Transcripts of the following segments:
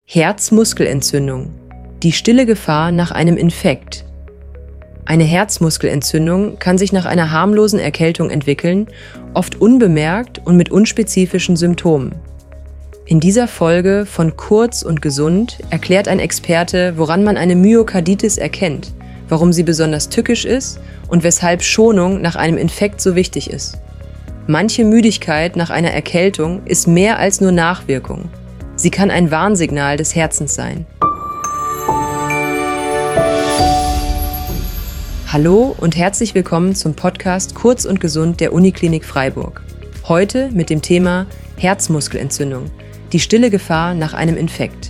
Herzmuskelentzündung. Die stille Gefahr nach einem Infekt. Eine Herzmuskelentzündung kann sich nach einer harmlosen Erkältung entwickeln, oft unbemerkt und mit unspezifischen Symptomen. In dieser Folge von Kurz und Gesund erklärt ein Experte, woran man eine Myokarditis erkennt, warum sie besonders tückisch ist und weshalb Schonung nach einem Infekt so wichtig ist. Manche Müdigkeit nach einer Erkältung ist mehr als nur Nachwirkung. Sie kann ein Warnsignal des Herzens sein. Hallo und herzlich willkommen zum Podcast Kurz und Gesund der Uniklinik Freiburg. Heute mit dem Thema Herzmuskelentzündung, die stille Gefahr nach einem Infekt.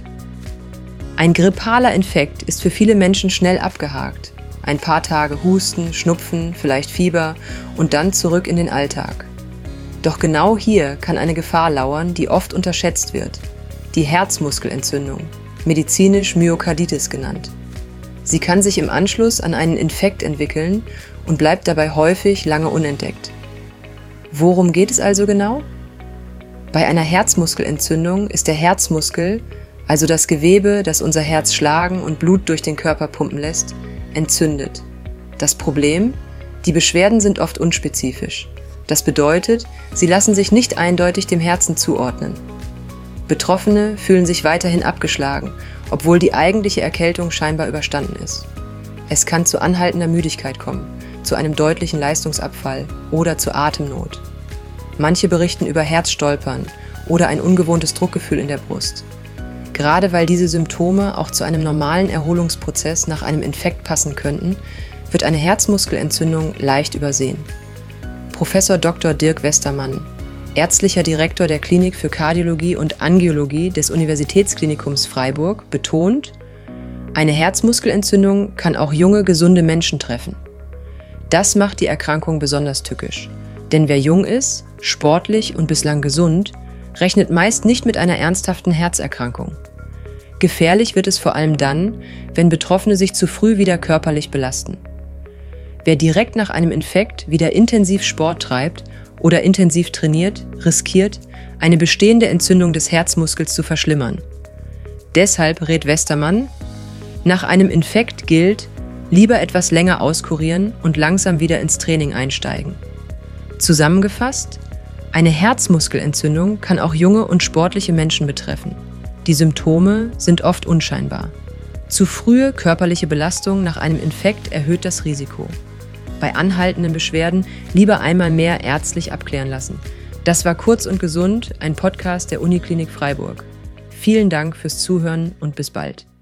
Ein grippaler Infekt ist für viele Menschen schnell abgehakt. Ein paar Tage Husten, Schnupfen, vielleicht Fieber und dann zurück in den Alltag. Doch genau hier kann eine Gefahr lauern, die oft unterschätzt wird. Die Herzmuskelentzündung, medizinisch Myokarditis genannt. Sie kann sich im Anschluss an einen Infekt entwickeln und bleibt dabei häufig lange unentdeckt. Worum geht es also genau? Bei einer Herzmuskelentzündung ist der Herzmuskel, also das Gewebe, das unser Herz schlagen und Blut durch den Körper pumpen lässt, entzündet. Das Problem? Die Beschwerden sind oft unspezifisch. Das bedeutet, sie lassen sich nicht eindeutig dem Herzen zuordnen. Betroffene fühlen sich weiterhin abgeschlagen, obwohl die eigentliche Erkältung scheinbar überstanden ist. Es kann zu anhaltender Müdigkeit kommen, zu einem deutlichen Leistungsabfall oder zu Atemnot. Manche berichten über Herzstolpern oder ein ungewohntes Druckgefühl in der Brust. Gerade weil diese Symptome auch zu einem normalen Erholungsprozess nach einem Infekt passen könnten, wird eine Herzmuskelentzündung leicht übersehen. Professor Dr. Dirk Westermann, ärztlicher Direktor der Klinik für Kardiologie und Angiologie des Universitätsklinikums Freiburg, betont, eine Herzmuskelentzündung kann auch junge, gesunde Menschen treffen. Das macht die Erkrankung besonders tückisch. Denn wer jung ist, sportlich und bislang gesund, rechnet meist nicht mit einer ernsthaften Herzerkrankung. Gefährlich wird es vor allem dann, wenn Betroffene sich zu früh wieder körperlich belasten. Wer direkt nach einem Infekt wieder intensiv Sport treibt oder intensiv trainiert, riskiert, eine bestehende Entzündung des Herzmuskels zu verschlimmern. Deshalb rät Westermann, nach einem Infekt gilt, lieber etwas länger auskurieren und langsam wieder ins Training einsteigen. Zusammengefasst, eine Herzmuskelentzündung kann auch junge und sportliche Menschen betreffen. Die Symptome sind oft unscheinbar. Zu frühe körperliche Belastung nach einem Infekt erhöht das Risiko. Bei anhaltenden Beschwerden lieber einmal mehr ärztlich abklären lassen. Das war Kurz und Gesund, ein Podcast der Uniklinik Freiburg. Vielen Dank fürs Zuhören und bis bald.